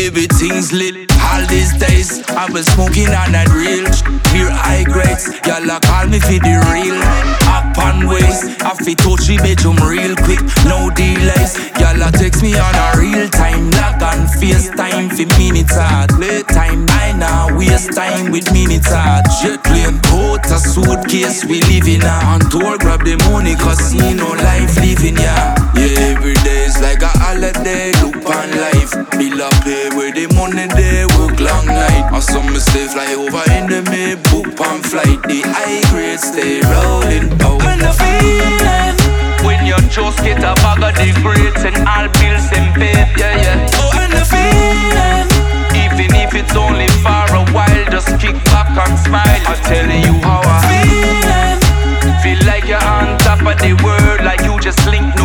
everything's lit. All these days, I've been smoking on that real pure high grades. Y'all call me for the real. Up on ways, I fi touch the bedroom real quick, no delays. Y'all text me on a real time, log on FaceTime for minutes hard. Playtime, I now waste time with minutes hard. Jet plane, coat, a suitcase, we living on tour, grab the money, cause see no life living, yeah. Yeah, every day's like a holiday, look on life. Bill up pay where the money there, work long night. Or some mistake fly over in the mid, book on flight. The high grade stay rolling out. And the feeling when you just get a bag of the grades and all bills and paid, yeah, yeah. Oh, and the feeling even if it's only for a while, just kick back and smile. I'm telling you how I feeling feel like you're on top of the world, like you just link no